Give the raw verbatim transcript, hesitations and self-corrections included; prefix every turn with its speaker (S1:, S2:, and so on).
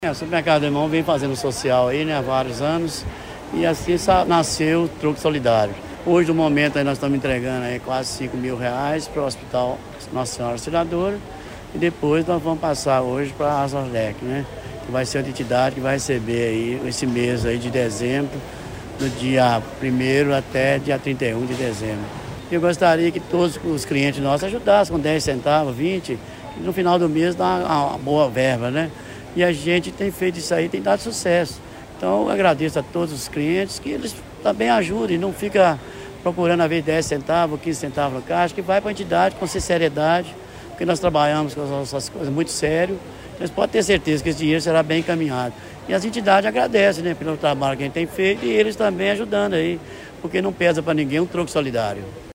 S1: É, o Supermercado Irmão vem fazendo social aí, né, há vários anos, e assim nasceu o Troco Solidário. Hoje, no momento, aí nós estamos entregando aí quase cinco mil reais para o Hospital Nossa Senhora Auxiliadora, e depois nós vamos passar hoje para a Asorlec, né, que vai ser a entidade que vai receber aí esse mês aí de dezembro, do dia primeiro até dia trinta e um de dezembro. Eu gostaria que todos os clientes nossos ajudassem com dez centavos, vinte, e no final do mês dá uma boa verba, né? E a gente tem feito isso aí, tem dado sucesso. Então, eu agradeço a todos os clientes que eles também ajudem, não fica procurando a vez dez centavos, quinze centavos no caixa, que vai para a entidade com sinceridade, porque nós trabalhamos com essas coisas muito sério. Eles podem ter certeza que esse dinheiro será bem encaminhado. E as entidades agradecem, né, pelo trabalho que a gente tem feito e eles também ajudando aí, porque não pesa para ninguém um troco solidário.